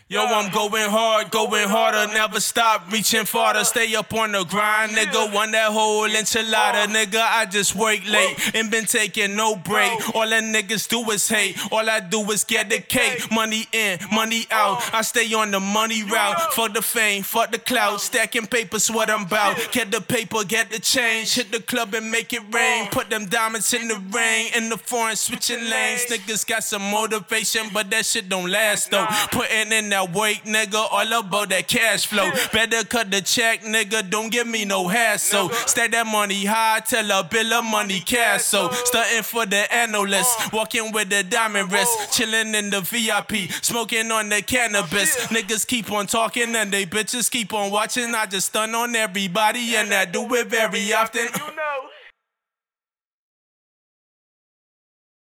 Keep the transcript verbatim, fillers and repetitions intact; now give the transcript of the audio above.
Yo, I'm going hard, going harder, never stop, reaching farther, stay up on the grind, nigga, want that whole enchilada, nigga, I just work late, and been taking no break, all that niggas do is hate, all I do is get the cake, money in, money out, I stay on the money route, fuck the fame, fuck the clout, stacking papers what I'm about, get the paper, get the change, hit the club and make it rain, put them diamonds in the rain, in the foreign switching lanes, niggas got some motivation, but that shit don't last though, putting in that work, nigga, all about that cash flow. Better cut the check, nigga, don't give me no hassle. Stack that money high, tell a bill of money cash. So, starting for the analysts, walking with the diamond wrist, chilling in the V I P, smoking on the cannabis. Niggas keep on talking and they bitches keep on watching. I just stun on everybody and I do it very often.